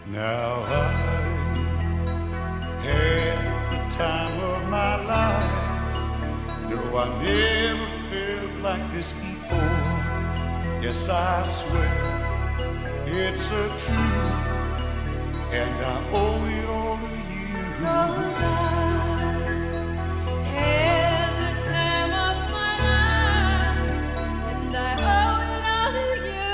Now I had the time of my life. No, I never felt like this before. Yes, I swear it's a truth, and I owe it all to you. 'Cause I had the time of my life, and I owe it all to you.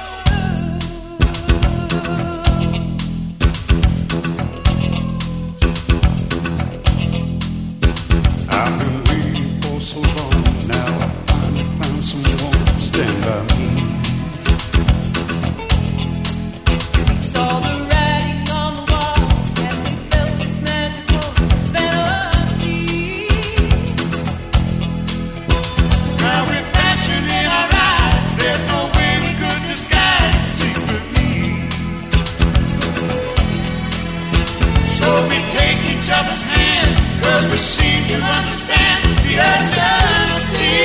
I've been waiting for so long. Now I finally found someone to stand by me. We saw the writing on the wall, and we felt this magical fantasy. Now with passion in our eyes, there's no way we could disguise the secret need. So we take each other's hand, 'cause we seem to understand the urgency.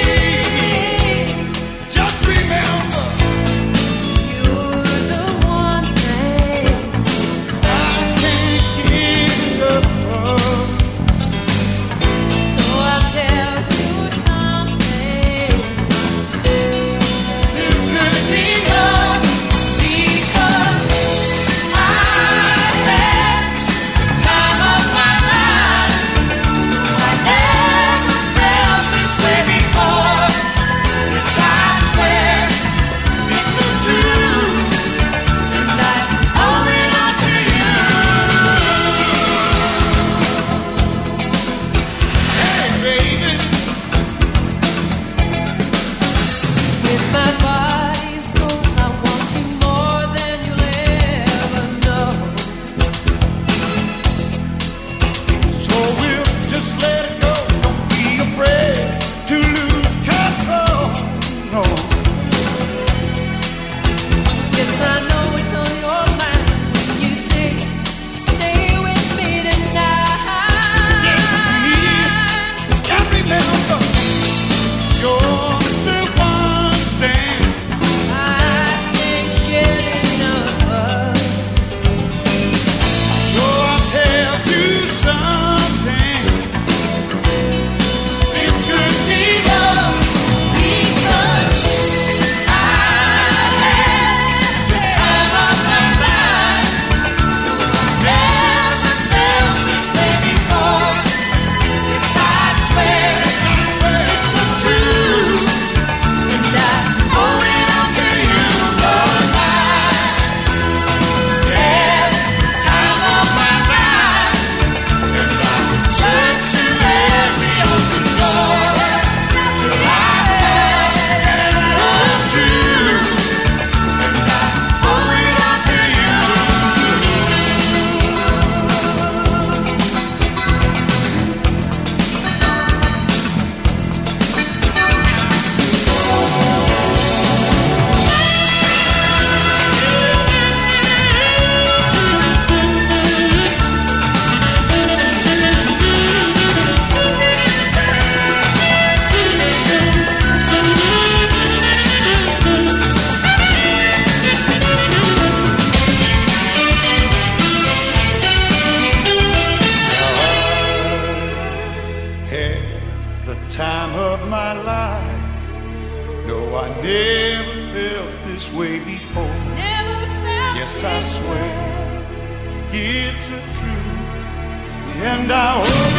Just remember, You're the one thing I can't get enough of. so I'll tell you something. This could be love because I had the time of my life. I never felt this way before. Yes, I swear it's so true, and I owe it all to you. Hey, baby. With my body and soul, I want you more than you'll ever know. So we'll just let it go. Don't be afraid to lose control. No. Yes, I know it's on your mind when you say, stay with me tonight. Can't remember. You're the one thing I can't get enough of. so I'll tell you something. This could be love because I had the time of my life. Never felt this way before. Yes, I swear it's so true, and I owe it all to you. 'Cause I had the time of my life, and I searched through every open door till I had loved you, and I owe it all to you. Had the time of my life. No, I never felt this way before. Never felt Yes, I this swear way. it's a truth, and I hope